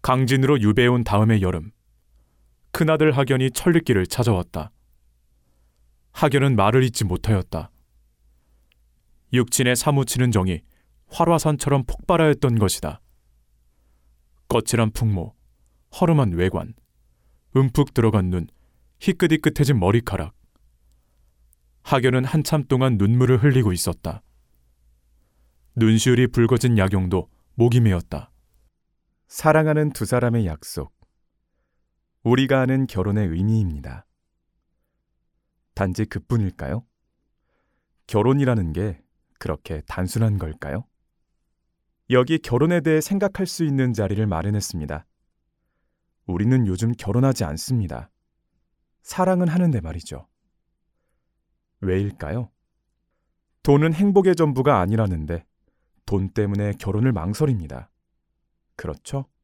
강진으로 유배해온 다음의 여름, 큰아들 학연이 천리길을 찾아왔다. 학연은 말을 잇지 못하였다. 육친의 사무치는 정이 활화산처럼 폭발하였던 것이다. 거칠한 풍모, 허름한 외관, 움푹 들어간 눈, 희끗희끗해진 머리카락. 학연은 한참 동안 눈물을 흘리고 있었다. 눈시울이 붉어진 야경도 목이 메었다. 사랑하는 두 사람의 약속, 우리가 아는 결혼의 의미입니다. 단지 그뿐일까요? 결혼이라는 게 그렇게 단순한 걸까요? 여기 결혼에 대해 생각할 수 있는 자리를 마련했습니다. 우리는 요즘 결혼하지 않습니다. 사랑은 하는데 말이죠. 왜일까요? 돈은 행복의 전부가 아니라는데 돈 때문에 결혼을 망설입니다. 그렇죠?